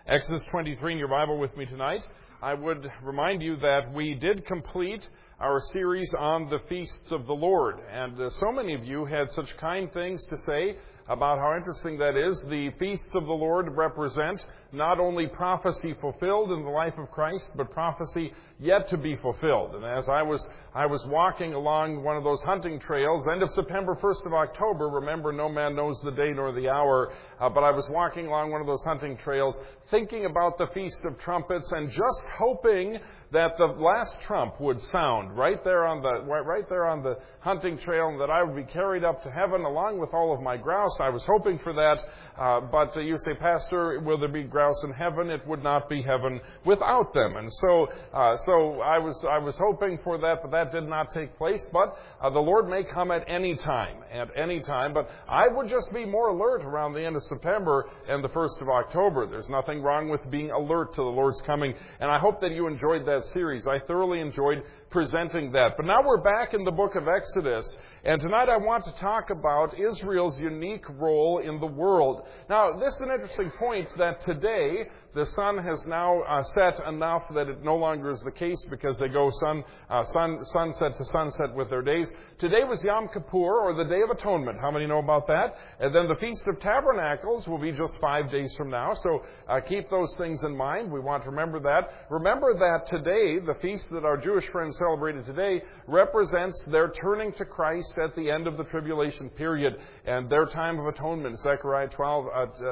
Exodus 23 in your Bible with me tonight. I would remind you that we did complete our series on the feasts of the Lord. And so many of you had such kind things to say about how interesting that is. The feasts of the Lord represent not only prophecy fulfilled in the life of Christ, but prophecy yet to be fulfilled. And as I was walking along one of those hunting trails, end of September, 1st of October, remember no man knows the day nor the hour, but I was walking along one of those hunting trails thinking about the Feast of Trumpets and just hoping that the last trump would sound right there on the hunting trail, and that I would be carried up to heaven along with all of my grouse. I was hoping for that, but you say, Pastor, will there be grouse in heaven? It would not be heaven without them. And so I was hoping for that, but that did not take place. But the Lord may come at any time. But I would just be more alert around the end of September and the 1st of October. There's nothing wrong with being alert to the Lord's coming, and I hope that you enjoyed that series. I thoroughly enjoyed presenting that. But now we're back in the book of Exodus, and tonight I want to talk about Israel's unique role in the world. Now, this is an interesting point that today the sun has now set enough that it no longer is the case, because they go sunset to sunset with their days. Today was Yom Kippur, or the Day of Atonement. How many know about that? And then the Feast of Tabernacles will be just 5 days from now. So keep those things in mind. We want to remember that. Remember that today, the feast that our Jewish friends celebrated today, represents their turning to Christ at the end of the tribulation period and their time of atonement. Zechariah 12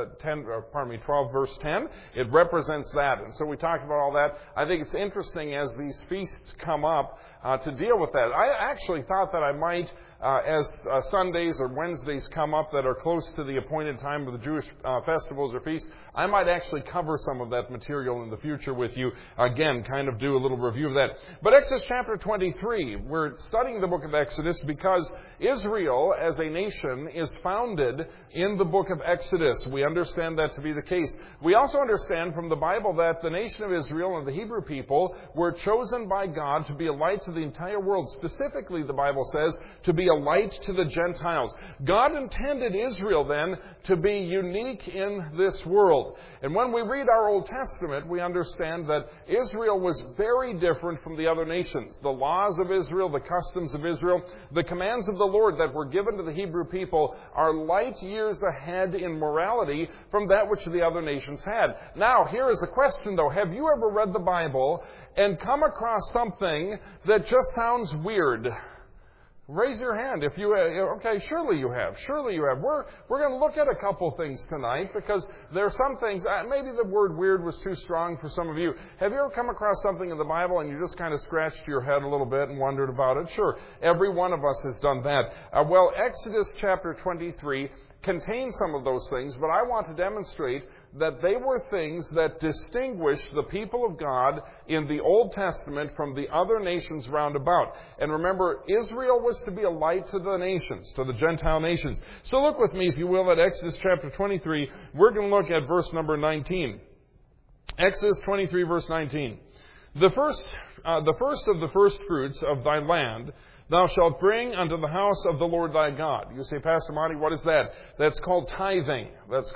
verse 10. It represents that. And so we talked about all that. I think it's interesting as these feasts come up to deal with that. I actually thought that I might, as Sundays or Wednesdays come up that are close to the appointed time of the Jewish festivals or feasts, I might actually cover some of that material in the future with you. Again, kind of do a little review of that. But Exodus chapter 23, we're studying the book of Exodus because Israel as a nation is founded in the book of Exodus. We understand that to be the case. We also understand from the Bible that the nation of Israel and the Hebrew people were chosen by God to be a light to the entire world. Specifically, the Bible says, to be a light to the Gentiles. God intended Israel then to be unique in this world. And when we read our Old Testament, we understand that Israel was very different from the other nations. The laws of Israel, the customs of Israel, the commands of the Lord that were given to the Hebrew people are light years ahead in morality from that which the other nations had. Now, here is a question though. Have you ever read the Bible and come across something that just sounds weird? Raise your hand if you, okay, surely you have. We're going to look at a couple things tonight because there are some things, maybe the word weird was too strong for some of you. Have you ever come across something in the Bible and you just kind of scratched your head a little bit and wondered about it? Sure, every one of us has done that. Well, Exodus chapter 23 contains some of those things, but I want to demonstrate that they were things that distinguished the people of God in the Old Testament from the other nations round about. And remember, Israel was to be a light to the nations, to the Gentile nations. So look with me, if you will, at Exodus chapter 23. We're going to look at verse number 19. Exodus 23, verse 19. The first of the first fruits of thy land thou shalt bring unto the house of the Lord thy God. You say, Pastor Monty, what is that? That's called tithing.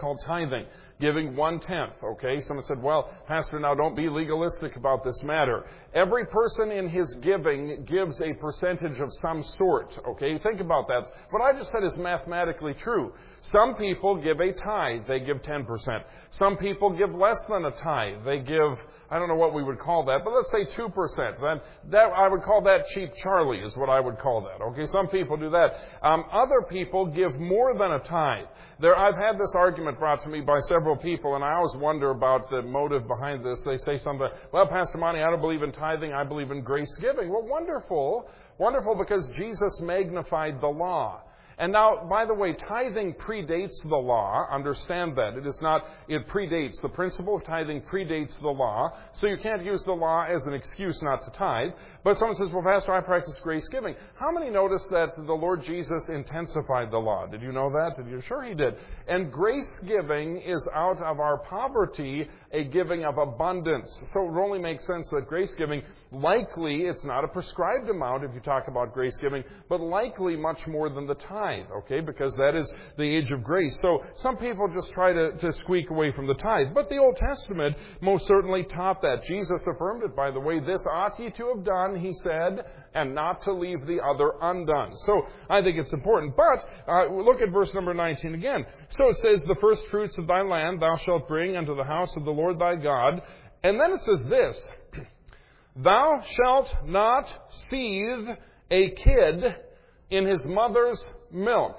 Giving 1/10, okay? Someone said, well, Pastor, now don't be legalistic about this matter. Every person in his giving gives a percentage of some sort, okay? Think about that. What I just said is mathematically true. Some people give a tithe. They give 10%. Some people give less than a tithe. They give, I don't know what we would call that, but let's say 2%. That I would call that cheap Charlie is what I would call that, okay? Some people do that. Other people give more than a tithe. I've had this argument brought to me by several people, and I always wonder about the motive behind this. They say something, well, Pastor Monty, I don't believe in tithing, I believe in grace giving. Well, wonderful, because Jesus magnified the law. And now, by the way, tithing predates the law. Understand that. It predates. The principle of tithing predates the law. So you can't use the law as an excuse not to tithe. But someone says, well, Pastor, I practice grace giving. How many noticed that the Lord Jesus intensified the law? Did you know that? Sure he did. And grace giving is out of our poverty a giving of abundance. So it only makes sense that grace giving, likely, it's not a prescribed amount if you talk about grace giving, but likely much more than the tithe. tithe, okay, because that is the age of grace. So some people just try to squeak away from the tithe. But the Old Testament most certainly taught that. Jesus affirmed it, by the way. This ought ye to have done, he said, and not to leave the other undone. So I think it's important. But look at verse number 19 again. So it says, the first fruits of thy land thou shalt bring unto the house of the Lord thy God. And then it says this, thou shalt not seethe a kid in his mother's milk.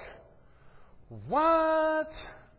What?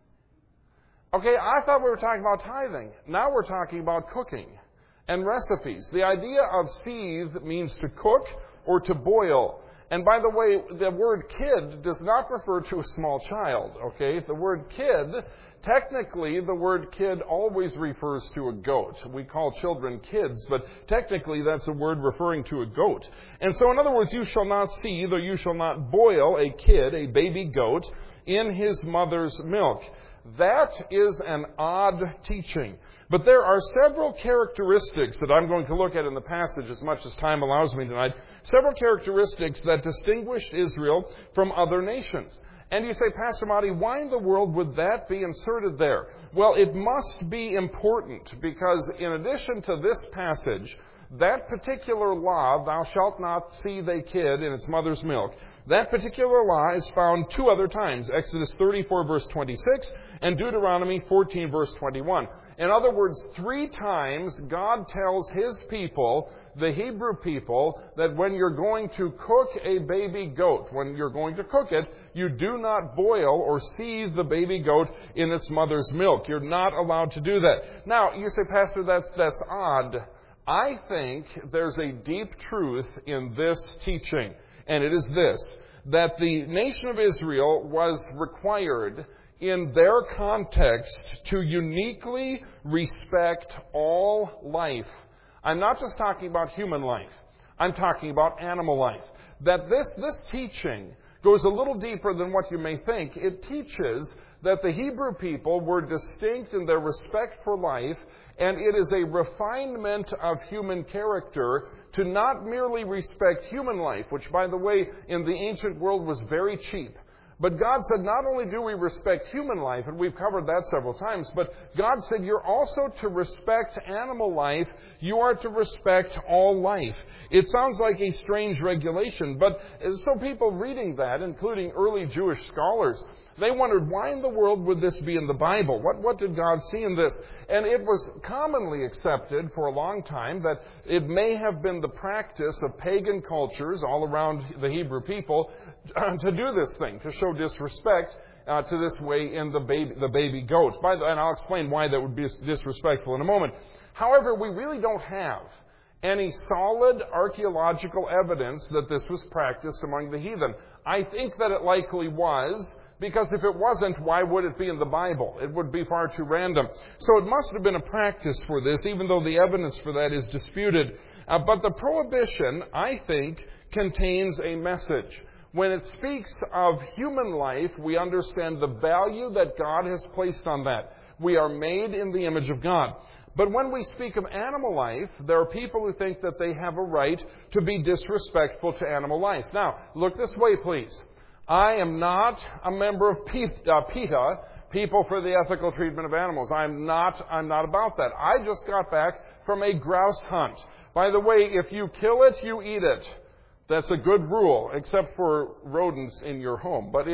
Okay, I thought we were talking about tithing. Now we're talking about cooking and recipes. The idea of seethe means to cook or to boil. And by the way, the word kid does not refer to a small child, okay? The word kid, technically the word kid always refers to a goat. We call children kids, but technically that's a word referring to a goat. And so in other words, you shall not seethe or you shall not boil a kid, a baby goat, in his mother's milk. That is an odd teaching. But there are several characteristics that I'm going to look at in the passage as much as time allows me tonight. Several characteristics that distinguished Israel from other nations. And you say, Pastor Marty, why in the world would that be inserted there? Well, it must be important because in addition to this passage, that particular law, thou shalt not seethe a kid in its mother's milk, that particular law is found two other times, Exodus 34 verse 26 and Deuteronomy 14 verse 21. In other words, 3 times God tells His people, the Hebrew people, that when you're going to cook a baby goat, when you're going to cook it, you do not boil or seethe the baby goat in its mother's milk. You're not allowed to do that. Now, you say, Pastor, that's odd. I think there's a deep truth in this teaching. And it is this, that the nation of Israel was required in their context to uniquely respect all life. I'm not just talking about human life. I'm talking about animal life. That this teaching goes a little deeper than what you may think. It teaches that the Hebrew people were distinct in their respect for life, and it is a refinement of human character to not merely respect human life, which, by the way, in the ancient world was very cheap. But God said not only do we respect human life, and we've covered that several times, but God said you're also to respect animal life. You are to respect all life. It sounds like a strange regulation, but so people reading that, including early Jewish scholars, they wondered, why in the world would this be in the Bible? What did God see in this? And it was commonly accepted for a long time that it may have been the practice of pagan cultures all around the Hebrew people to do this thing, to show disrespect to this way in the baby goat. And I'll explain why that would be disrespectful in a moment. However, we really don't have any solid archaeological evidence that this was practiced among the heathen. I think that it likely was, because if it wasn't, why would it be in the Bible? It would be far too random. So it must have been a practice for this, even though the evidence for that is disputed. But the prohibition, I think, contains a message. When it speaks of human life, we understand the value that God has placed on that. We are made in the image of God. But when we speak of animal life, there are people who think that they have a right to be disrespectful to animal life. Now, look this way, please. I am not a member of PETA, People for the Ethical Treatment of Animals. I'm not about that. I just got back from a grouse hunt. By the way, if you kill it, you eat it. That's a good rule, except for rodents in your home. But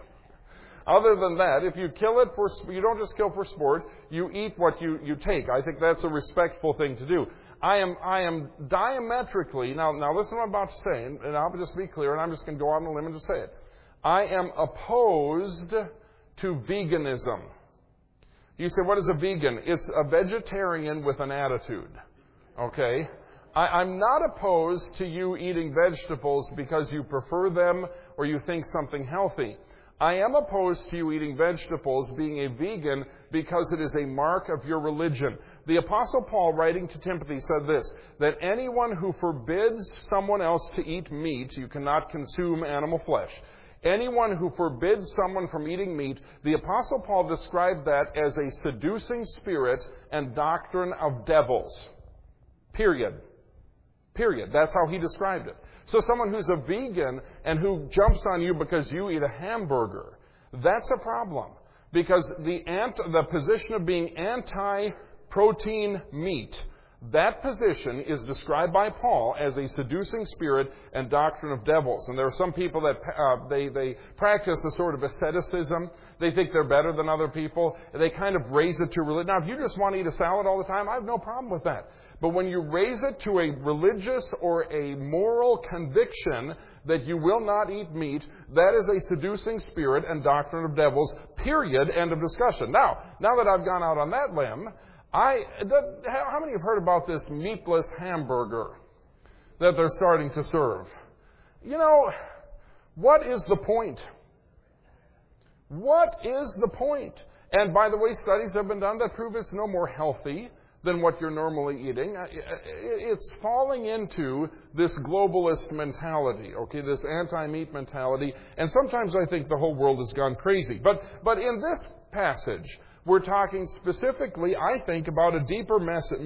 other than that, if you kill it you don't just kill for sport, you eat what you take. I think that's a respectful thing to do. I am diametrically, now listen to what I'm about to say, and I'll just be clear, and I'm just going to go out on a limb and just say it. I am opposed to veganism. You say, what is a vegan? It's a vegetarian with an attitude. Okay? I'm not opposed to you eating vegetables because you prefer them or you think something healthy. I am opposed to you eating vegetables, being a vegan, because it is a mark of your religion. The Apostle Paul, writing to Timothy, said this, that anyone who forbids someone else to eat meat, you cannot consume animal flesh. Anyone who forbids someone from eating meat, the Apostle Paul described that as a seducing spirit and doctrine of devils. Period. Period. That's how he described it. So someone who's a vegan and who jumps on you because you eat a hamburger, that's a problem. Because the position of being anti-protein meat, that position is described by Paul as a seducing spirit and doctrine of devils. And there are some people that they practice a sort of asceticism. They think they're better than other people. They kind of raise it to religion. Now, if you just want to eat a salad all the time, I have no problem with that. But when you raise it to a religious or a moral conviction that you will not eat meat, that is a seducing spirit and doctrine of devils, period, end of discussion. Now that I've gone out on that limb, how many have heard about this meatless hamburger that they're starting to serve? You know, what is the point? What is the point? And by the way, studies have been done that prove it's no more healthy than what you're normally eating. It's falling into this globalist mentality, okay, this anti-meat mentality, and sometimes I think the whole world has gone crazy. But in this passage, we're talking specifically, I think, about a deeper message,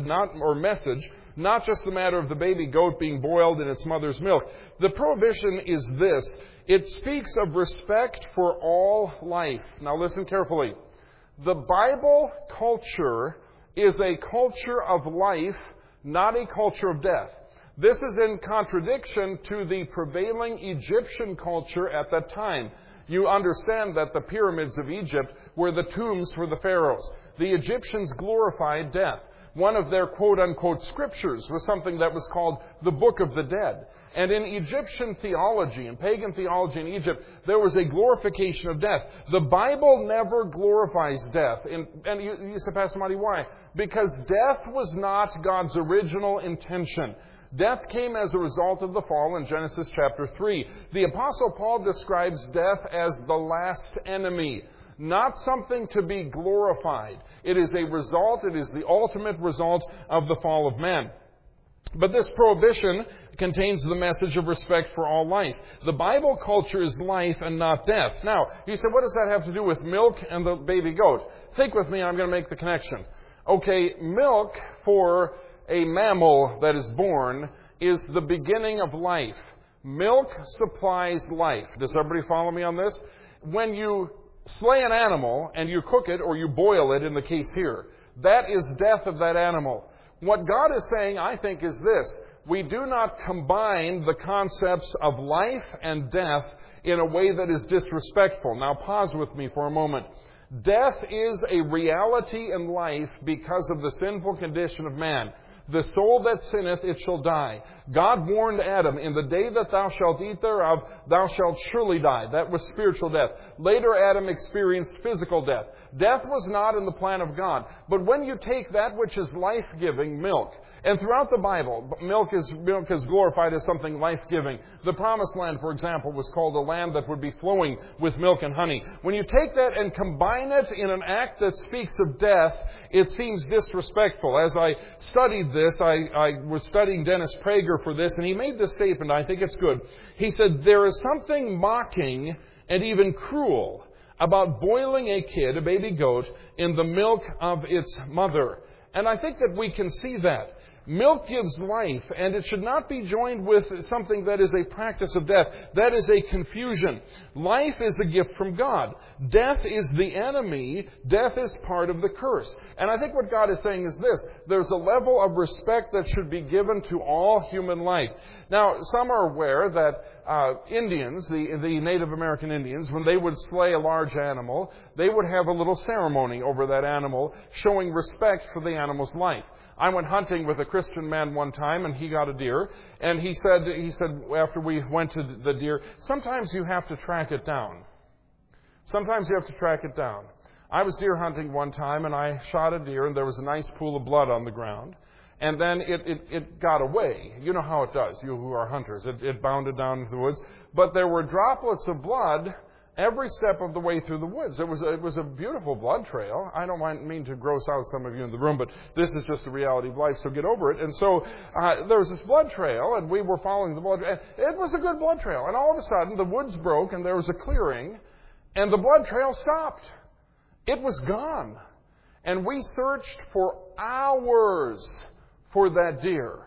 not just the matter of the baby goat being boiled in its mother's milk. The prohibition is this. It speaks of respect for all life. Now listen carefully. The Bible culture is a culture of life, not a culture of death. This is in contradiction to the prevailing Egyptian culture at that time. You understand that the pyramids of Egypt were the tombs for the pharaohs. The Egyptians glorified death. One of their quote-unquote scriptures was something that was called the Book of the Dead. And in Egyptian theology, in pagan theology in Egypt, there was a glorification of death. The Bible never glorifies death. And you say, Pastor Marty, why? Because death was not God's original intention. Death came as a result of the fall in Genesis chapter 3. The Apostle Paul describes death as the last enemy, not something to be glorified. It is a result, it is the ultimate result of the fall of man. But this prohibition contains the message of respect for all life. The Bible culture is life and not death. Now, you say, what does that have to do with milk and the baby goat? Think with me, I'm going to make the connection. Okay, milk for a mammal that is born is the beginning of life. Milk supplies life. Does everybody follow me on this? When you slay an animal and you cook it or you boil it, in the case here, that is death of that animal. What God is saying, I think, is this. We do not combine the concepts of life and death in a way that is disrespectful. Now pause with me for a moment. Death is a reality in life because of the sinful condition of man. The soul that sinneth, it shall die. God warned Adam, in the day that thou shalt eat thereof, thou shalt surely die. That was spiritual death. Later, Adam experienced physical death. Death was not in the plan of God. But when you take that which is life-giving, milk, and throughout the Bible, milk is glorified as something life-giving. The Promised Land, for example, was called a land that would be flowing with milk and honey. When you take that and combine it in an act that speaks of death, it seems disrespectful. As I studied this, I was studying Dennis Prager for this, and he made this statement. I think it's good. He said, there is something mocking and even cruel about boiling a kid, a baby goat, in the milk of its mother. And I think that we can see that. Milk gives life, and it should not be joined with something that is a practice of death. That is a confusion. Life is a gift from God. Death is the enemy. Death is part of the curse. And I think what God is saying is this. There's a level of respect that should be given to all human life. Now, some are aware that Indians, the Native American Indians, when they would slay a large animal, they would have a little ceremony over that animal, showing respect for the animal's life. I went hunting with a Christian man one time, and he got a deer. And he said after we went to the deer, sometimes you have to track it down. Sometimes you have to track it down. I was deer hunting one time, and I shot a deer, and there was a nice pool of blood on the ground. And then it got away. You know how it does, you who are hunters. It bounded down into the woods. But there were droplets of blood every step of the way through the woods. It was a beautiful blood trail. I don't mean to gross out some of you in the room, but this is just the reality of life, so get over it. And so there was this blood trail, and we were following the blood trail. It was a good blood trail. And all of a sudden, the woods broke, and there was a clearing, and the blood trail stopped. It was gone. And we searched for hours for that deer.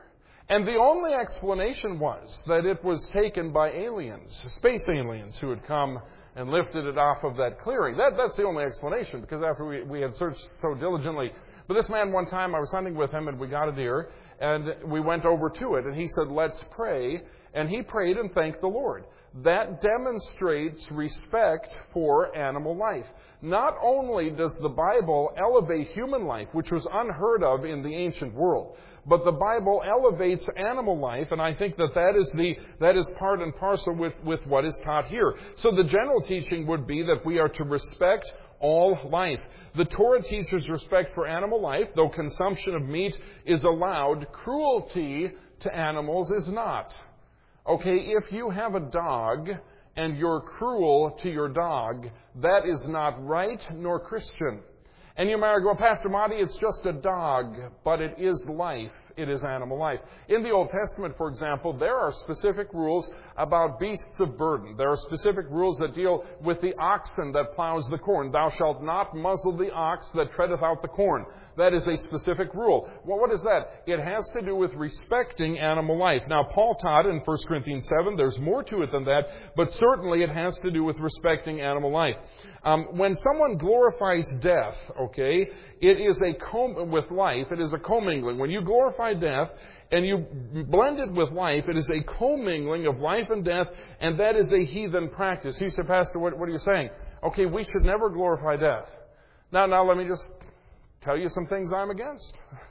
And the only explanation was that it was taken by aliens, space aliens, who had come and lifted it off of that clearing. That's the only explanation, because after we had searched so diligently. But this man, one time, I was hunting with him, and we got a deer, and we went over to it, and he said, let's pray. And he prayed and thanked the Lord. That demonstrates respect for animal life. Not only does the Bible elevate human life, which was unheard of in the ancient world, but the Bible elevates animal life, and I think that is part and parcel with what is taught here. So the general teaching would be that we are to respect all life. The Torah teaches respect for animal life, though consumption of meat is allowed. Cruelty to animals is not. Okay, if you have a dog and you're cruel to your dog, that is not right nor Christian. And you might go, Pastor Monty, it's just a dog, but it is life. It is animal life. In the Old Testament, for example, there are specific rules about beasts of burden. There are specific rules that deal with the oxen that plows the corn. Thou shalt not muzzle the ox that treadeth out the corn. That is a specific rule. Well, what is that? It has to do with respecting animal life. Now, Paul taught in 1 Corinthians 7, there's more to it than that, but certainly it has to do with respecting animal life. When someone glorifies death, okay, it is with life, it is a commingling. When you glorify death and you blend it with life, it is a commingling of life and death, and that is a heathen practice. You say, Pastor, what are you saying? Okay, we should never glorify death. Now let me just tell you some things I'm against.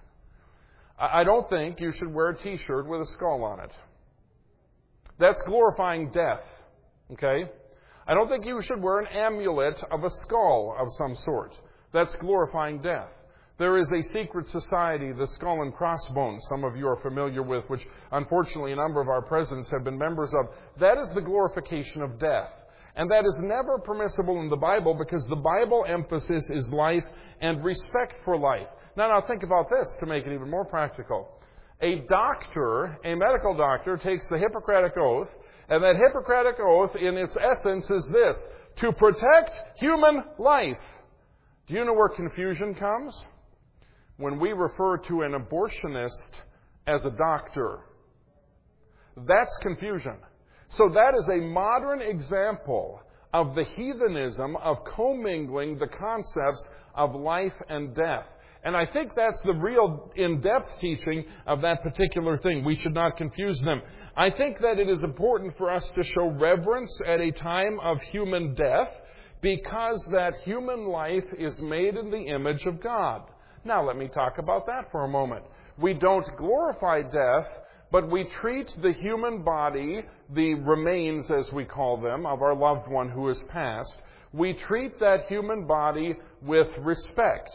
I don't think you should wear a t-shirt with a skull on it. That's glorifying death, okay? I don't think you should wear an amulet of a skull of some sort. That's glorifying death. There is a secret society, the Skull and Crossbones, some of you are familiar with, which unfortunately a number of our presidents have been members of. That is the glorification of death. And that is never permissible in the Bible, because the Bible emphasis is life and respect for life. Now think about this to make it even more practical. A medical doctor, takes the Hippocratic Oath, and that Hippocratic Oath, in its essence, is this: to protect human life. Do you know where confusion comes? When we refer to an abortionist as a doctor. That's confusion. So that is a modern example of the heathenism of commingling the concepts of life and death. And I think that's the real in-depth teaching of that particular thing. We should not confuse them. I think that it is important for us to show reverence at a time of human death, because that human life is made in the image of God. Now let me talk about that for a moment. We don't glorify death, but we treat the human body, the remains as we call them, of our loved one who has passed, we treat that human body with respect.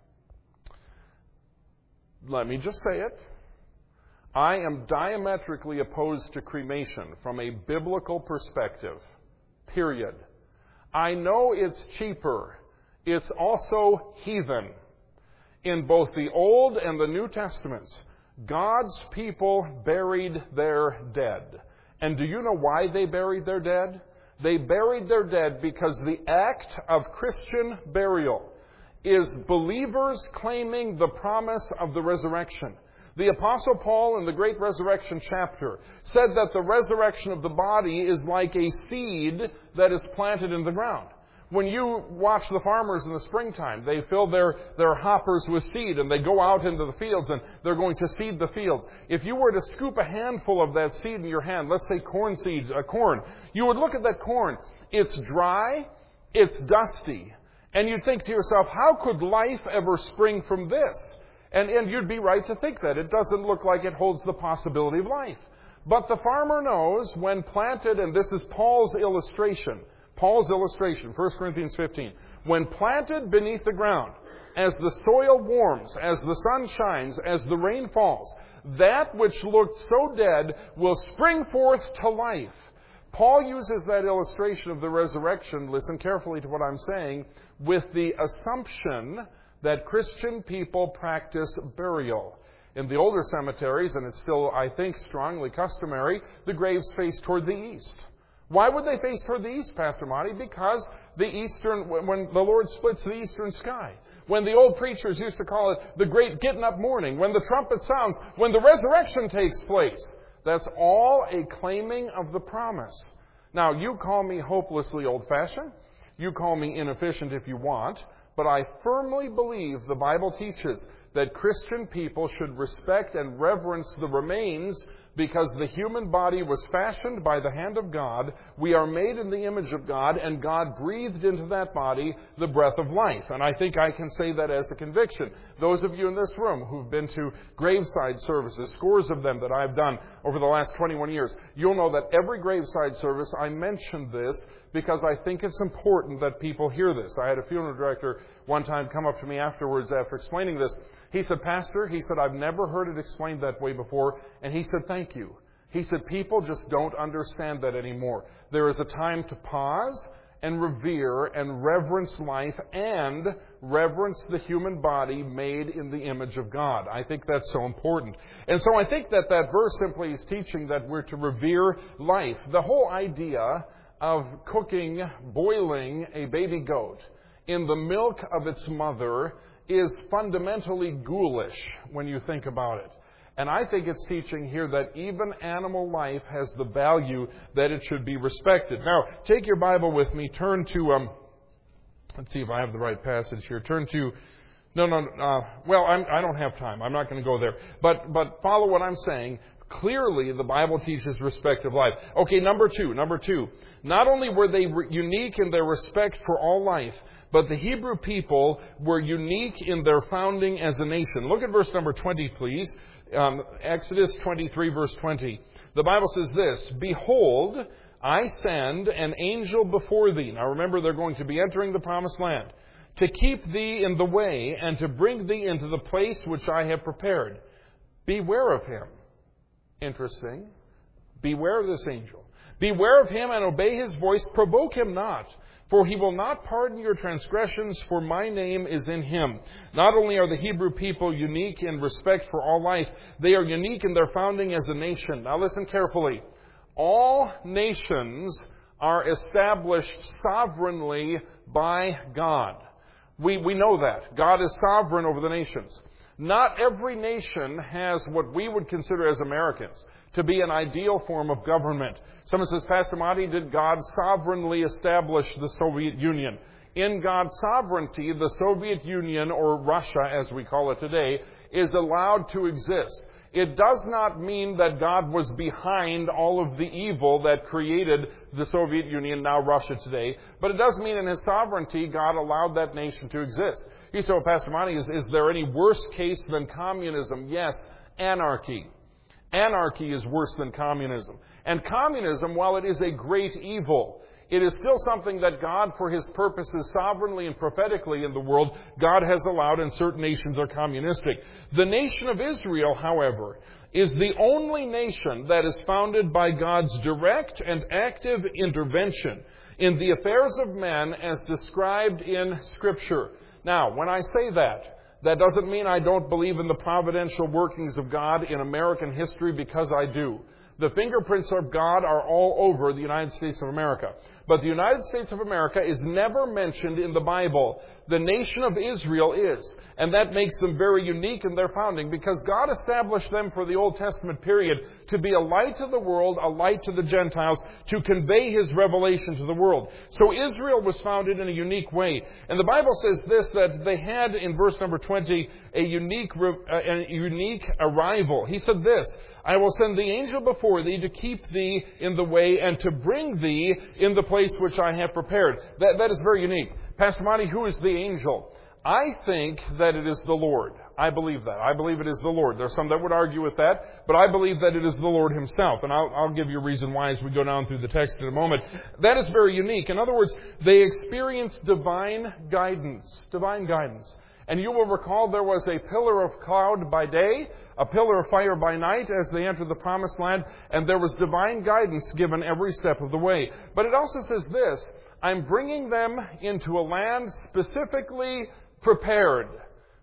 Let me just say it. I am diametrically opposed to cremation from a biblical perspective. Period. I know it's cheaper. It's also heathen. In both the Old and the New Testaments, God's people buried their dead. And do you know why they buried their dead? They buried their dead because the act of Christian burial is believers claiming the promise of the resurrection. The Apostle Paul in the Great Resurrection chapter said that the resurrection of the body is like a seed that is planted in the ground. When you watch the farmers in the springtime, they fill their hoppers with seed, and they go out into the fields and they're going to seed the fields. If you were to scoop a handful of that seed in your hand, let's say corn seeds, corn, you would look at that corn. It's dry, it's dusty, and you'd think to yourself, how could life ever spring from this? And you'd be right to think that. It doesn't look like it holds the possibility of life. But the farmer knows when planted, and this is Paul's illustration, 1 Corinthians 15. When planted beneath the ground, as the soil warms, as the sun shines, as the rain falls, that which looked so dead will spring forth to life. Paul uses that illustration of the resurrection, listen carefully to what I'm saying, with the assumption that Christian people practice burial. In the older cemeteries, and it's still, I think, strongly customary, the graves face toward the east. Why would they face toward the east, Pastor Monty? Because when the Lord splits the eastern sky, when the old preachers used to call it the great getting up morning, when the trumpet sounds, when the resurrection takes place. That's all a claiming of the promise. Now, you call me hopelessly old-fashioned. You call me inefficient if you want. But I firmly believe the Bible teaches that Christian people should respect and reverence the remains because the human body was fashioned by the hand of God. We are made in the image of God, and God breathed into that body the breath of life. And I think I can say that as a conviction. Those of you in this room who've been to graveside services, scores of them that I've done over the last 21 years, you'll know that every graveside service I mention this because I think it's important that people hear this. I had a funeral director one time come up to me afterwards after explaining this. He said, Pastor, he said, I've never heard it explained that way before. And he said, thank you. He said, people just don't understand that anymore. There is a time to pause and revere and reverence life and reverence the human body made in the image of God. I think that's so important. And so I think that verse simply is teaching that we're to revere life. The whole idea of boiling a baby goat in the milk of its mother is fundamentally ghoulish when you think about it. And I think it's teaching here that even animal life has the value that it should be respected. Now, take your Bible with me. Turn to, let's see if I have the right passage here. Turn to, I don't have time. I'm not going to go there. But follow what I'm saying. Clearly, the Bible teaches respect of life. Okay, number two. Not only were they unique in their respect for all life, but the Hebrew people were unique in their founding as a nation. Look at verse number 20, please. Exodus 23, verse 20. The Bible says this, Behold, I send an angel before thee. Now remember, they're going to be entering the promised land. To keep thee in the way and to bring thee into the place which I have prepared. Beware of him. Interesting. Beware of this angel. Beware of him and obey his voice. Provoke him not. For he will not pardon your transgressions, for my name is in him. Not only are the Hebrew people unique in respect for all life, they are unique in their founding as a nation. Now listen carefully. All nations are established sovereignly by God. We know that. God is sovereign over the nations. Not every nation has what we would consider as Americans to be an ideal form of government. Someone says, Pastor Monty, did God sovereignly establish the Soviet Union? In God's sovereignty, the Soviet Union, or Russia as we call it today, is allowed to exist. It does not mean that God was behind all of the evil that created the Soviet Union, now Russia today. But it does mean in His sovereignty, God allowed that nation to exist. You say, well, Pastor Monty, is there any worse case than communism? Yes, anarchy. Anarchy is worse than communism. And communism, while it is a great evil, it is still something that God, for His purposes, sovereignly and prophetically in the world, God has allowed, and certain nations are communistic. The nation of Israel, however, is the only nation that is founded by God's direct and active intervention in the affairs of men as described in Scripture. Now, when I say that, that doesn't mean I don't believe in the providential workings of God in American history, because I do. The fingerprints of God are all over the United States of America. But the United States of America is never mentioned in the Bible. The nation of Israel is. And that makes them very unique in their founding, because God established them for the Old Testament period to be a light to the world, a light to the Gentiles, to convey His revelation to the world. So Israel was founded in a unique way. And the Bible says this, that they had, in verse number 20, a unique arrival. He said this, I will send the angel before thee to keep thee in the way and to bring thee in the place which I have prepared. That is very unique. Pastor Monty, who is the angel? I think that it is the Lord. I believe that. I believe it is the Lord. There are some that would argue with that, but I believe that it is the Lord Himself. And I'll give you a reason why as we go down through the text in a moment. That is very unique. In other words, they experienced divine guidance. Divine guidance. And you will recall there was a pillar of cloud by day, a pillar of fire by night as they entered the promised land, and there was divine guidance given every step of the way. But it also says this, I'm bringing them into a land specifically prepared.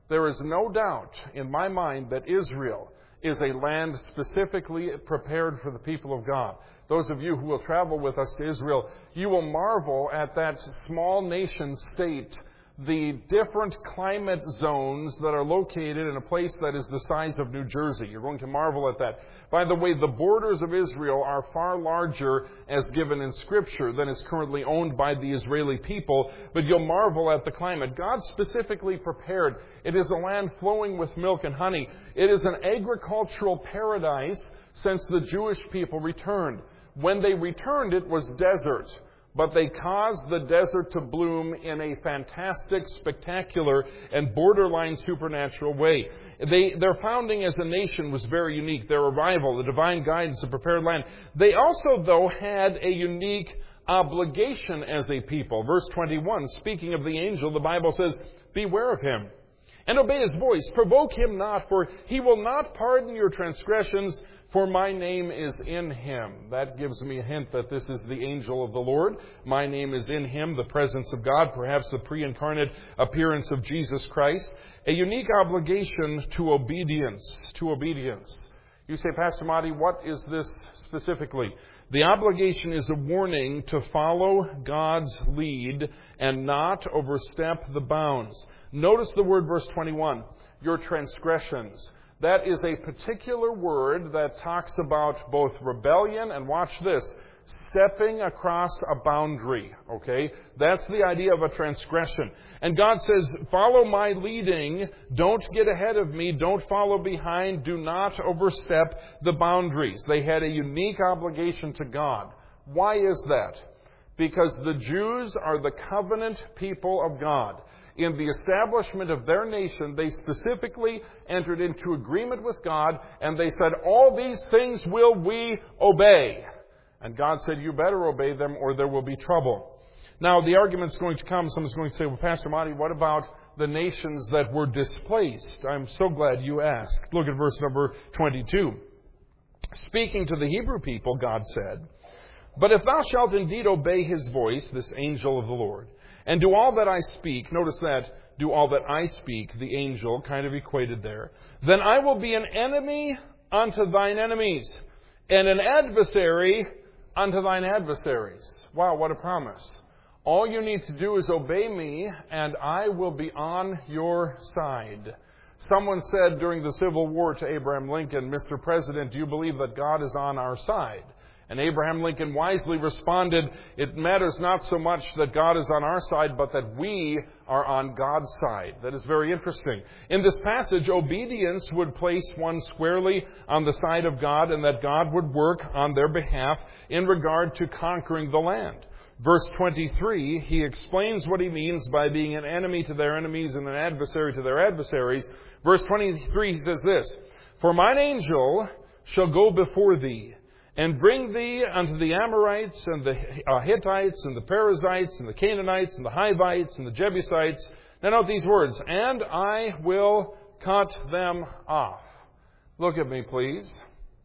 There is no doubt in my mind that Israel is a land specifically prepared for the people of God. Those of you who will travel with us to Israel, you will marvel at that small nation state, the different climate zones that are located in a place that is the size of New Jersey. You're going to marvel at that. By the way, the borders of Israel are far larger, as given in Scripture, than is currently owned by the Israeli people, but you'll marvel at the climate. God specifically prepared. It is a land flowing with milk and honey. It is an agricultural paradise since the Jewish people returned. When they returned, it was desert. But they caused the desert to bloom in a fantastic, spectacular, and borderline supernatural way. Their founding as a nation was very unique. Their arrival, the divine guidance, the prepared land. They also, though, had a unique obligation as a people. Verse 21, speaking of the angel, the Bible says, "Beware of him, and obey his voice. Provoke him not, for he will not pardon your transgressions, for my name is in him." That gives me a hint that this is the angel of the Lord. My name is in him, the presence of God, perhaps the pre-incarnate appearance of Jesus Christ. A unique obligation to obedience. To obedience. You say, Pastor Marty, what is this specifically? The obligation is a warning to follow God's lead and not overstep the bounds. Notice the word, verse 21, your transgressions. That is a particular word that talks about both rebellion and, watch this, stepping across a boundary. Okay? That's the idea of a transgression. And God says, follow my leading. Don't get ahead of me. Don't follow behind. Do not overstep the boundaries. They had a unique obligation to God. Why is that? Because the Jews are the covenant people of God. In the establishment of their nation, they specifically entered into agreement with God, and they said, all these things will we obey. And God said, you better obey them or there will be trouble. Now, the argument's going to come. Someone's going to say, well, Pastor Marty, what about the nations that were displaced? I'm so glad you asked. Look at verse number 22. Speaking to the Hebrew people, God said, but if thou shalt indeed obey his voice, this angel of the Lord, and do all that I speak, notice that, do all that I speak, the angel, kind of equated there, then I will be an enemy unto thine enemies, and an adversary unto thine adversaries. Wow, what a promise. All you need to do is obey me, and I will be on your side. Someone said during the Civil War to Abraham Lincoln, Mr. President, do you believe that God is on our side? And Abraham Lincoln wisely responded, it matters not so much that God is on our side, but that we are on God's side. That is very interesting. In this passage, obedience would place one squarely on the side of God, and that God would work on their behalf in regard to conquering the land. Verse 23, he explains what he means by being an enemy to their enemies and an adversary to their adversaries. Verse 23, he says this, for mine angel shall go before thee, and bring thee unto the Amorites, and the Hittites, and the Perizzites, and the Canaanites, and the Hivites, and the Jebusites. Now note these words, and I will cut them off. Look at me, please.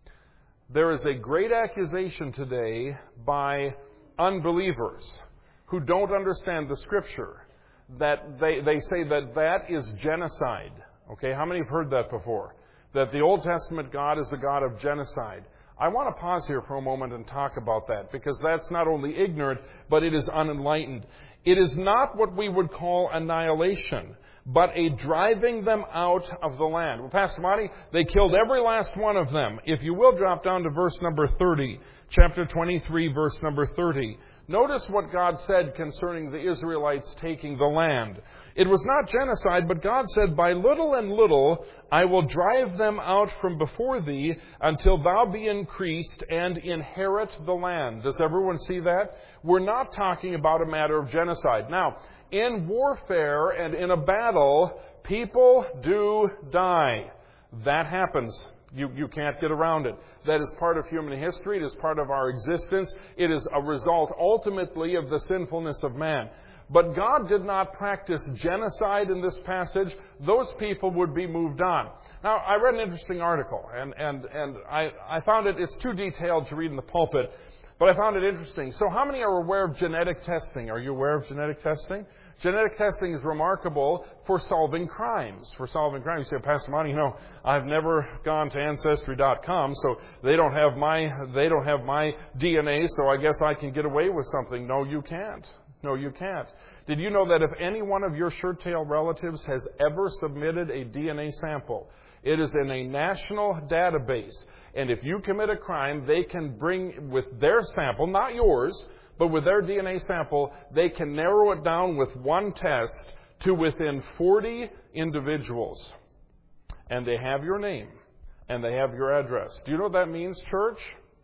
There is a great accusation today by unbelievers who don't understand the Scripture, that they say that is genocide. Okay, how many have heard that before? That the Old Testament God is a God of genocide. I want to pause here for a moment and talk about that, because that's not only ignorant, but it is unenlightened. It is not what we would call annihilation, but a driving them out of the land. Well, Pastor Marty, they killed every last one of them. If you will drop down to verse number 30, chapter 23, verse number 30. Notice what God said concerning the Israelites taking the land. It was not genocide, but God said, by little and little I will drive them out from before thee until thou be increased and inherit the land. Does everyone see that? We're not talking about a matter of genocide. Now, in warfare and in a battle, people do die. That happens. You can't get around it. That is part of human history. It is part of our existence. It is a result ultimately of the sinfulness of man. But God did not practice genocide in this passage. Those people would be moved on. Now, I read an interesting article, and I found it's too detailed to read in the pulpit. But I found it interesting. So how many are aware of genetic testing? Are you aware of genetic testing? Genetic testing is remarkable for solving crimes. You say, Pastor Monty, I've never gone to Ancestry.com, so they don't have my DNA, so I guess I can get away with something. No, you can't. Did you know that if any one of your shirt-tail relatives has ever submitted a DNA sample, it is in a national database, and if you commit a crime, they can bring with their sample, not yours, but with their DNA sample, they can narrow it down with one test to within 40 individuals. And they have your name, and they have your address. Do you know what that means, church?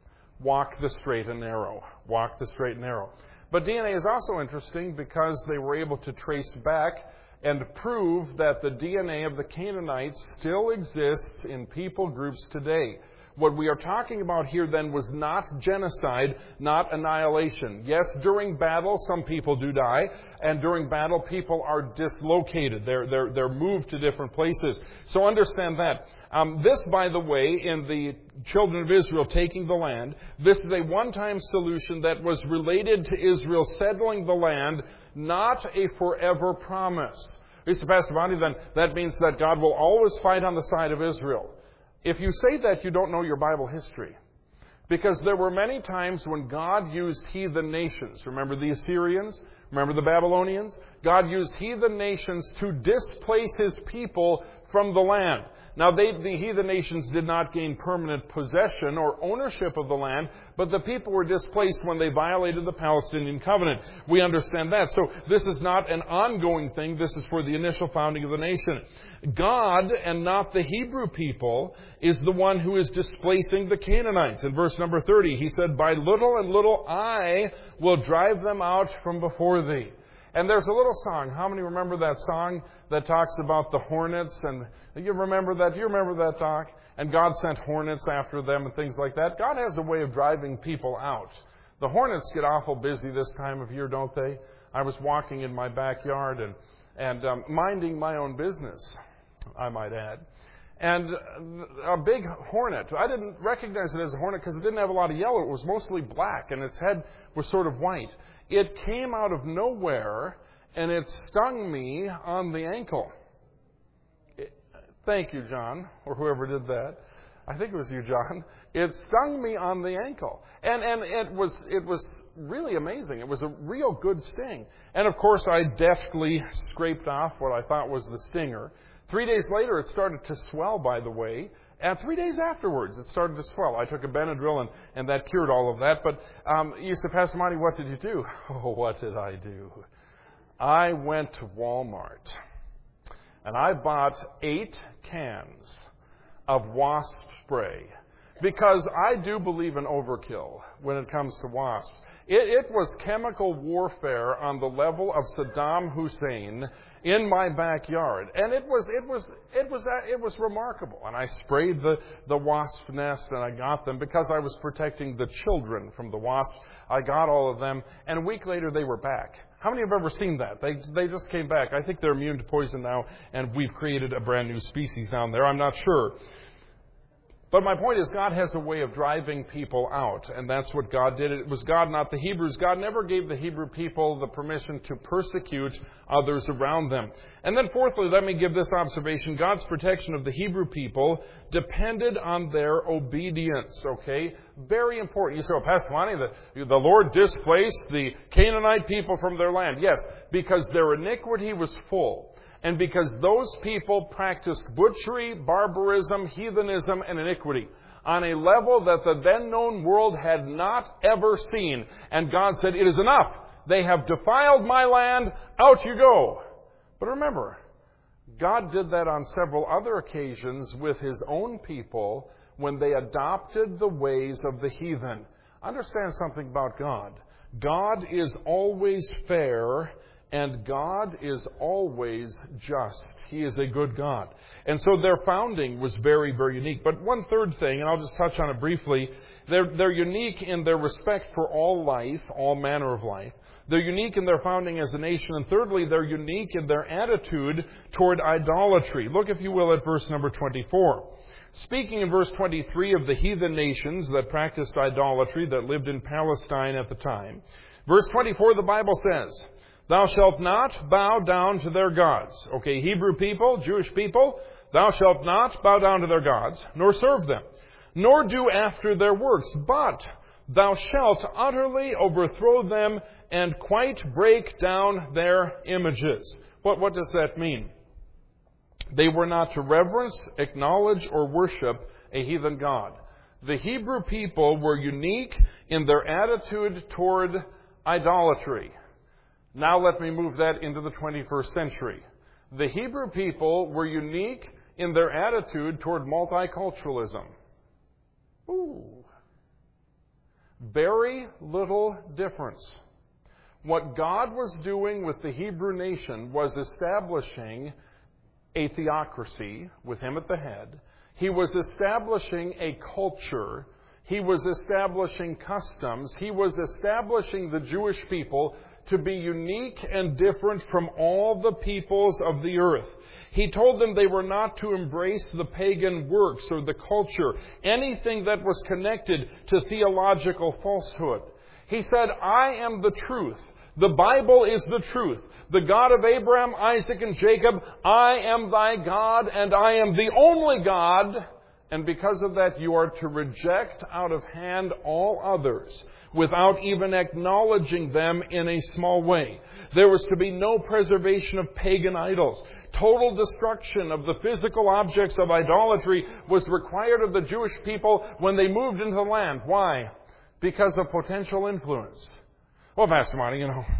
Walk the straight and narrow. Walk the straight and narrow. But DNA is also interesting because they were able to trace back and prove that the DNA of the Canaanites still exists in people groups today. What we are talking about here then was not genocide, not annihilation. Yes, during battle, some people do die, and during battle, people are dislocated. They're moved to different places. So understand that. This, by the way, in the children of Israel taking the land, this is a one-time solution that was related to Israel settling the land, not a forever promise. Mr. Pastor Bonnie, then that means that God will always fight on the side of Israel. If you say that, you don't know your Bible history. Because there were many times when God used heathen nations. Remember the Assyrians? Remember the Babylonians? God used heathen nations to displace His people from the land. Now, the heathen nations did not gain permanent possession or ownership of the land, but the people were displaced when they violated the Palestinian covenant. We understand that. So this is not an ongoing thing. This is for the initial founding of the nation. God, and not the Hebrew people, is the one who is displacing the Canaanites. In verse number 30, He said, "By little and little I will drive them out from before thee." And there's a little song. How many remember that song that talks about the hornets? And you remember that? Do you remember that, Doc? And God sent hornets after them and things like that. God has a way of driving people out. The hornets get awful busy this time of year, don't they? I was walking in my backyard and minding my own business, I might add. And a big hornet. I didn't recognize it as a hornet because it didn't have a lot of yellow. It was mostly black, and its head was sort of white. It came out of nowhere, and it stung me on the ankle. Thank you, John, or whoever did that. I think it was you, John. It stung me on the ankle. And it was really amazing. It was a real good sting. And, of course, I deftly scraped off what I thought was the stinger. 3 days later, it started to swell, by the way. And 3 days afterwards, it started to swell. I took a Benadryl, and that cured all of that. But you said, Pastor Monty, what did you do? Oh, what did I do? I went to Walmart, and I bought 8 cans of wasp spray. Because I do believe in overkill when it comes to wasps. It was chemical warfare on the level of Saddam Hussein in my backyard, and it was remarkable. And I sprayed the wasp nest, and I got them because I was protecting the children from the wasps. I got all of them, and a week later they were back. How many have ever seen that? They just came back. I think they're immune to poison now, and we've created a brand new species down there. I'm not sure. But my point is, God has a way of driving people out, and that's what God did. It was God, not the Hebrews. God never gave the Hebrew people the permission to persecute others around them. And then fourthly, let me give this observation. God's protection of the Hebrew people depended on their obedience, okay? Very important. You say, well, Pastor Lonnie, the Lord displaced the Canaanite people from their land. Yes, because their iniquity was full. And because those people practiced butchery, barbarism, heathenism, and iniquity on a level that the then-known world had not ever seen. And God said, it is enough. They have defiled my land. Out you go. But remember, God did that on several other occasions with His own people when they adopted the ways of the heathen. Understand something about God. God is always fair And God is always just. He is a good God. And so their founding was very, very unique. But one third thing, and I'll just touch on it briefly, they're unique in their respect for all life, all manner of life. They're unique in their founding as a nation. And thirdly, they're unique in their attitude toward idolatry. Look, if you will, at verse number 24. Speaking in verse 23 of the heathen nations that practiced idolatry, that lived in Palestine at the time, verse 24, the Bible says, "Thou shalt not bow down to their gods." Okay, Hebrew people, Jewish people, "Thou shalt not bow down to their gods, nor serve them, nor do after their works, but thou shalt utterly overthrow them and quite break down their images." What does that mean? They were not to reverence, acknowledge, or worship a heathen god. The Hebrew people were unique in their attitude toward idolatry. Now let me move that into the 21st century. The Hebrew people were unique in their attitude toward multiculturalism. Ooh. Very little difference. What God was doing with the Hebrew nation was establishing a theocracy with him at the head. He was establishing a culture. He was establishing customs. He was establishing the Jewish people to be unique and different from all the peoples of the earth. He told them they were not to embrace the pagan works or the culture, anything that was connected to theological falsehood. He said, "I am the truth. The Bible is the truth. The God of Abraham, Isaac, and Jacob, I am thy God, and I am the only God. And because of that, you are to reject out of hand all others without even acknowledging them in a small way." There was to be no preservation of pagan idols. Total destruction of the physical objects of idolatry was required of the Jewish people when they moved into the land. Why? Because of potential influence. Well, Pastor Monty,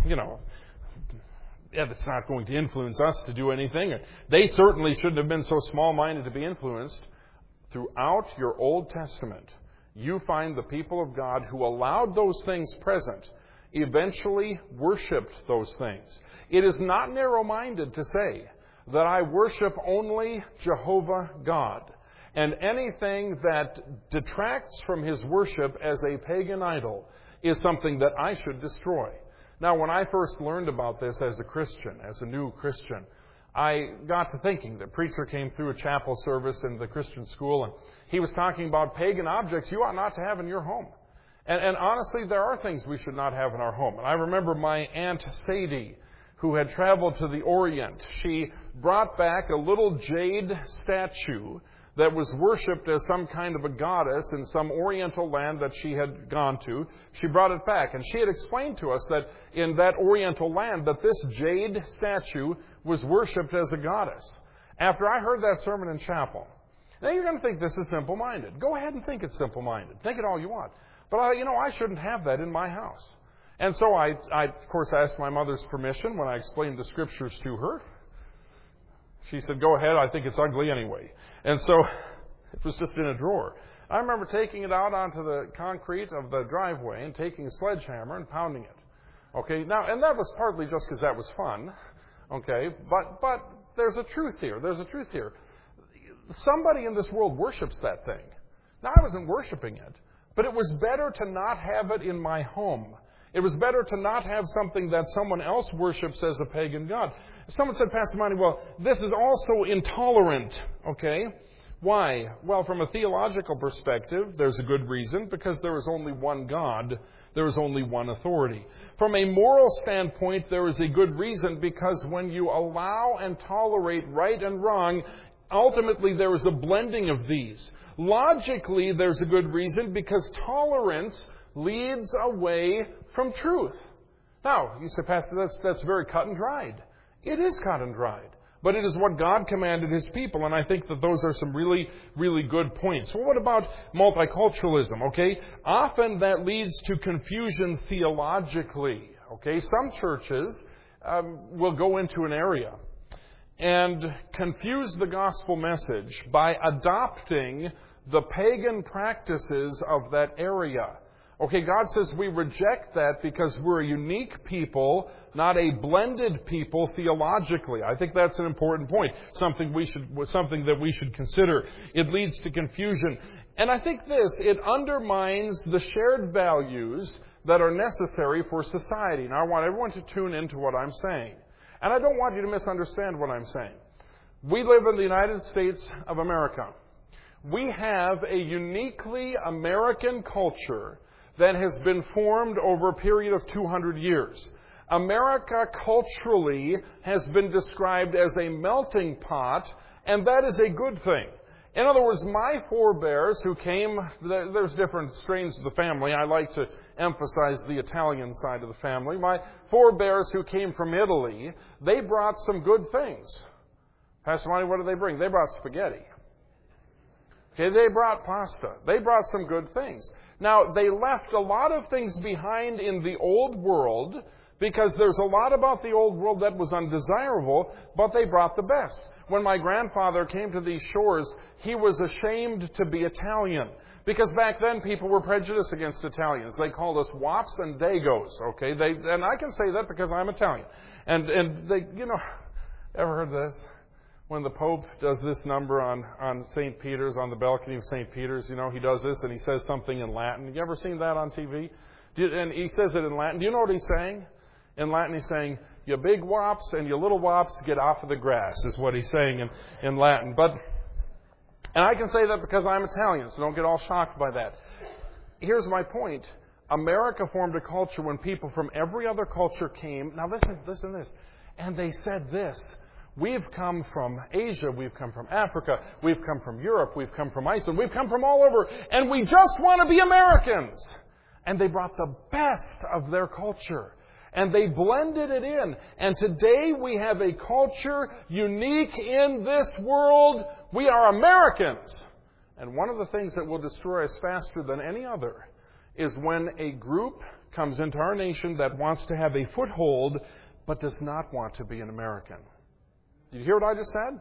it's not going to influence us to do anything. They certainly shouldn't have been so small-minded to be influenced. Throughout your Old Testament, you find the people of God who allowed those things present eventually worshipped those things. It is not narrow-minded to say that I worship only Jehovah God, and anything that detracts from his worship as a pagan idol is something that I should destroy. Now, when I first learned about this as a Christian, as a new Christian, I got to thinking. The preacher came through a chapel service in the Christian school, and he was talking about pagan objects you ought not to have in your home. And honestly, there are things we should not have in our home. And I remember my Aunt Sadie, who had traveled to the Orient. She brought back a little jade statue that was worshipped as some kind of a goddess in some oriental land that she had gone to. She brought it back, and she had explained to us that in that oriental land that this jade statue was worshipped as a goddess. After I heard that sermon in chapel, now you're going to think this is simple-minded. Go ahead and think it's simple-minded. Think it all you want. But I shouldn't have that in my house. And so I, of course, asked my mother's permission when I explained the Scriptures to her. She said, "Go ahead, I think it's ugly anyway." And so it was just in a drawer. I remember taking it out onto the concrete of the driveway and taking a sledgehammer and pounding it. Okay, now, and that was partly just because that was fun. Okay, but there's a truth here. There's a truth here. Somebody in this world worships that thing. Now, I wasn't worshiping it, but it was better to not have it in my home. It was better to not have something that someone else worships as a pagan god. Someone said, "Pastor Monty, well, this is also intolerant." Okay? Why? Well, from a theological perspective, there's a good reason, because there is only one God. There is only one authority. From a moral standpoint, there is a good reason, because when you allow and tolerate right and wrong, ultimately there is a blending of these. Logically, there's a good reason, because tolerance leads away from truth. Now, you say, "Pastor, that's very cut and dried." It is cut and dried. But it is what God commanded his people, and I think that those are some really, really good points. Well, what about multiculturalism, okay? Often that leads to confusion theologically, okay? Some churches will go into an area and confuse the gospel message by adopting the pagan practices of that area. Okay, God says we reject that because we're a unique people, not a blended people theologically. I think that's an important point, something that we should consider. It leads to confusion. And I think it undermines the shared values that are necessary for society. Now, I want everyone to tune into what I'm saying. And I don't want you to misunderstand what I'm saying. We live in the United States of America. We have a uniquely American culture that has been formed over a period of 200 years. America culturally has been described as a melting pot, and that is a good thing. In other words, my forebears who came, there's different strains of the family. I like to emphasize the Italian side of the family. My forebears who came from Italy, they brought some good things. Pastor Monty, what did they bring? They brought spaghetti. Okay, they brought pasta. They brought some good things. Now, they left a lot of things behind in the old world because there's a lot about the old world that was undesirable, but they brought the best. When my grandfather came to these shores, he was ashamed to be Italian because back then people were prejudiced against Italians. They called us wops and dagos, okay? And I can say that because I'm Italian. And they, ever heard this? When the Pope does this number on St. Peter's, on the balcony of St. Peter's, he does this and he says something in Latin. You ever seen that on TV? And he says it in Latin. Do you know what he's saying? In Latin, he's saying, "You big wops and you little wops, get off of the grass," is what he's saying in Latin. And I can say that because I'm Italian, so don't get all shocked by that. Here's my point. America formed a culture when people from every other culture came. Now listen to this. And they said this. We've come from Asia, we've come from Africa, we've come from Europe, we've come from Iceland, we've come from all over, and we just want to be Americans. And they brought the best of their culture, and they blended it in. And today we have a culture unique in this world. We are Americans. And one of the things that will destroy us faster than any other is when a group comes into our nation that wants to have a foothold, but does not want to be an American. Did you hear what I just said?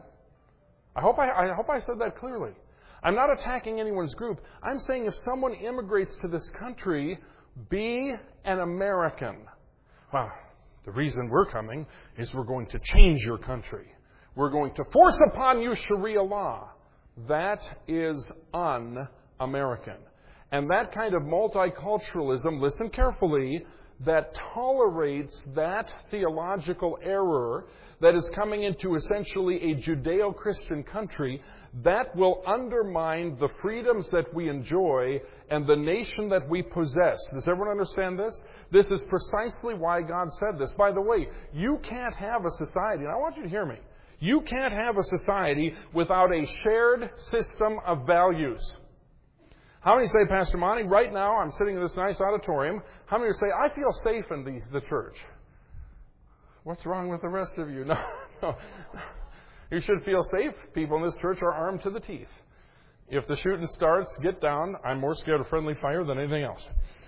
I hope I said that clearly. I'm not attacking anyone's group. I'm saying if someone immigrates to this country, be an American. Well, the reason we're coming is we're going to change your country. We're going to force upon you Sharia law. That is un-American. And that kind of multiculturalism, listen carefully, that tolerates that theological error that is coming into essentially a Judeo-Christian country, that will undermine the freedoms that we enjoy and the nation that we possess. Does everyone understand this? This is precisely why God said this. By the way, you can't have a society, and I want you to hear me, you can't have a society without a shared system of values. How many say, Pastor Monty, right now I'm sitting in this nice auditorium, how many say, I feel safe in the church? What's wrong with the rest of you? No. You should feel safe. People in this church are armed to the teeth. If the shooting starts, get down. I'm more scared of friendly fire than anything else.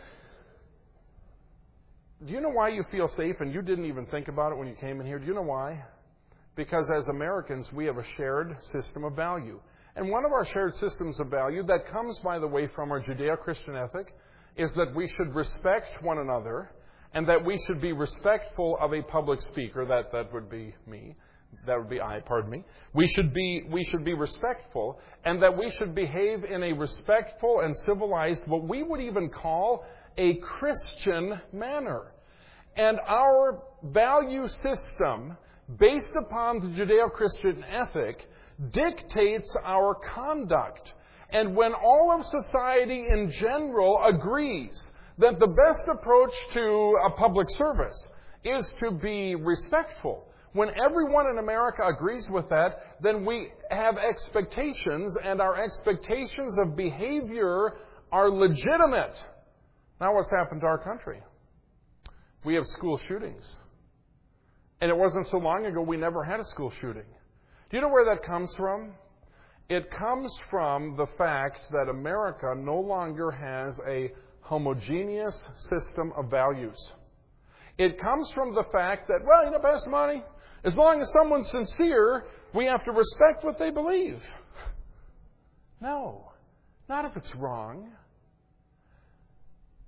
Do you know why you feel safe and you didn't even think about it when you came in here? Do you know why? Because as Americans, we have a shared system of value. And one of our shared systems of value that comes, by the way, from our Judeo-Christian ethic is that we should respect one another and that we should be respectful of a public speaker. That would be me. That would be I, pardon me. We should be respectful, and that we should behave in a respectful and civilized, what we would even call a Christian manner. And our value system, based upon the Judeo-Christian ethic, dictates our conduct. And when all of society in general agrees that the best approach to a public service is to be respectful, when everyone in America agrees with that, then we have expectations, and our expectations of behavior are legitimate. Now what's happened to our country? We have school shootings. And it wasn't so long ago we never had a school shooting. Do you know where that comes from? It comes from the fact that America no longer has a homogeneous system of values. It comes from the fact that, Pastor Monty, as long as someone's sincere, we have to respect what they believe. No, not if it's wrong.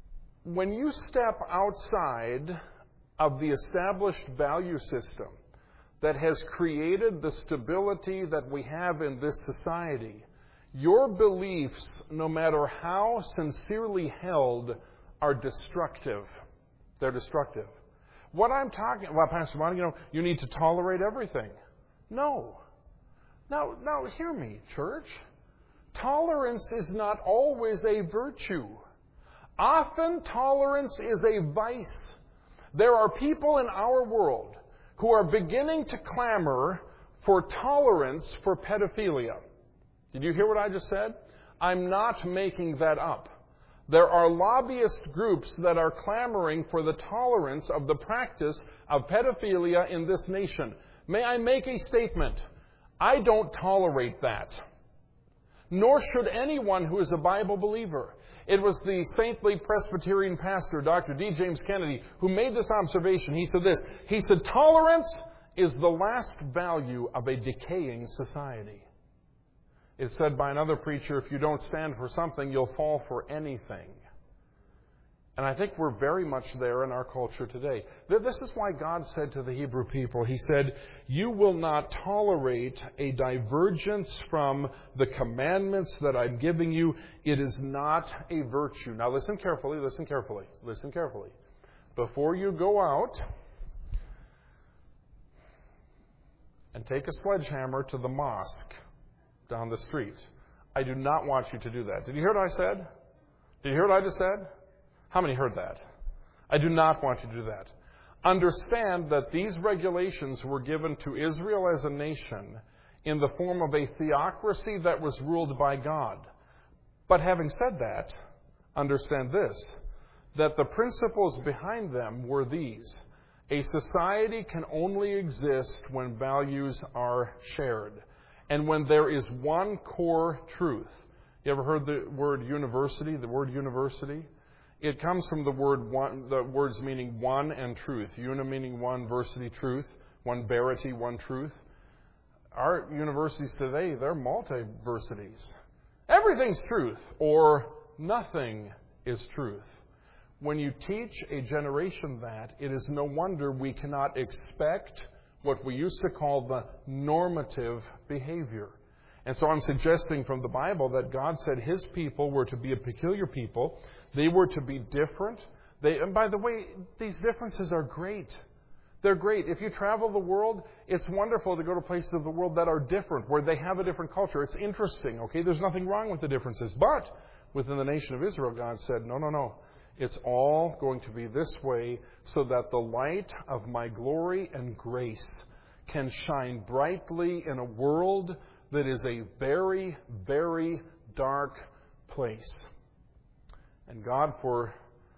when you step outside of the established value system that has created the stability that we have in this society, your beliefs, no matter how sincerely held, are destructive. They're destructive. What I'm talking about, Pastor Monty, you need to tolerate everything. No. Now, hear me, church. Tolerance is not always a virtue. Often, tolerance is a vice. There are people in our world who are beginning to clamor for tolerance for pedophilia. Did you hear what I just said? I'm not making that up. There are lobbyist groups that are clamoring for the tolerance of the practice of pedophilia in this nation. May I make a statement? I don't tolerate that. Nor should anyone who is a Bible believer. It was the saintly Presbyterian pastor, Dr. D. James Kennedy, who made this observation. He said this. He said, tolerance is the last value of a decaying society. It's said by another preacher, if you don't stand for something, you'll fall for anything. And I think we're very much there in our culture today. This is why God said to the Hebrew people, He said, you will not tolerate a divergence from the commandments that I'm giving you. It is not a virtue. Now listen carefully, listen carefully, listen carefully. Before you go out and take a sledgehammer to the mosque down the street, I do not want you to do that. Did you hear what I said? Did you hear what I just said? How many heard that? I do not want you to do that. Understand that these regulations were given to Israel as a nation in the form of a theocracy that was ruled by God. But having said that, understand this, that the principles behind them were these. A society can only exist when values are shared and when there is one core truth. You ever heard the word university? The word university? It comes from the word one, the words meaning one and truth. Una meaning one, versity, truth. One verity, one truth. Our universities today, they're multiversities. Everything's truth, or nothing is truth. When you teach a generation that, it is no wonder we cannot expect what we used to call the normative behavior. And so I'm suggesting from the Bible that God said His people were to be a peculiar people. They were to be different. And by the way, these differences are great. They're great. If you travel the world, it's wonderful to go to places of the world that are different, where they have a different culture. It's interesting, okay? There's nothing wrong with the differences. But within the nation of Israel, God said, no. It's all going to be this way so that the light of my glory and grace can shine brightly in a world that is a very, very dark place. And God, for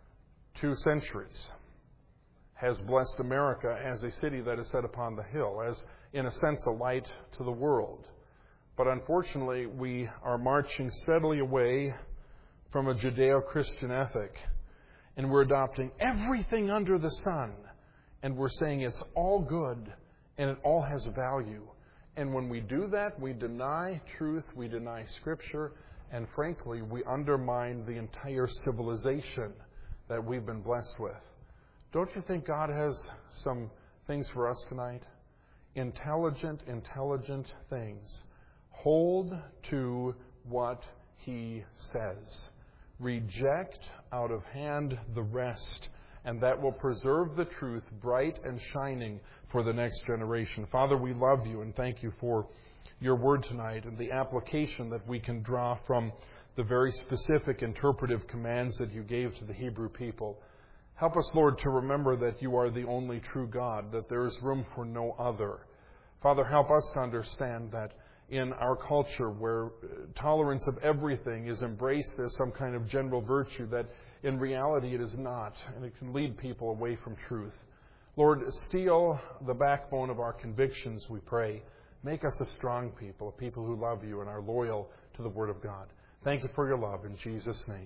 2 centuries, has blessed America as a city that is set upon the hill, as, in a sense, a light to the world. But unfortunately, we are marching steadily away from a Judeo-Christian ethic, and we're adopting everything under the sun, and we're saying it's all good, and it all has value. And when we do that, we deny truth, we deny Scripture, and frankly, we undermine the entire civilization that we've been blessed with. Don't you think God has some things for us tonight? Intelligent things. Hold to what He says. Reject out of hand the rest, and that will preserve the truth bright and shining for the next generation. Father, we love You and thank You for Your word tonight and the application that we can draw from the very specific interpretive commands that You gave to the Hebrew people. Help us, Lord, to remember that You are the only true God, that there is room for no other. Father, help us to understand that in our culture where tolerance of everything is embraced as some kind of general virtue, that in reality it is not, and it can lead people away from truth. Lord, steel the backbone of our convictions, we pray. Make us a strong people, a people who love You and are loyal to the Word of God. Thank You for Your love in Jesus' name.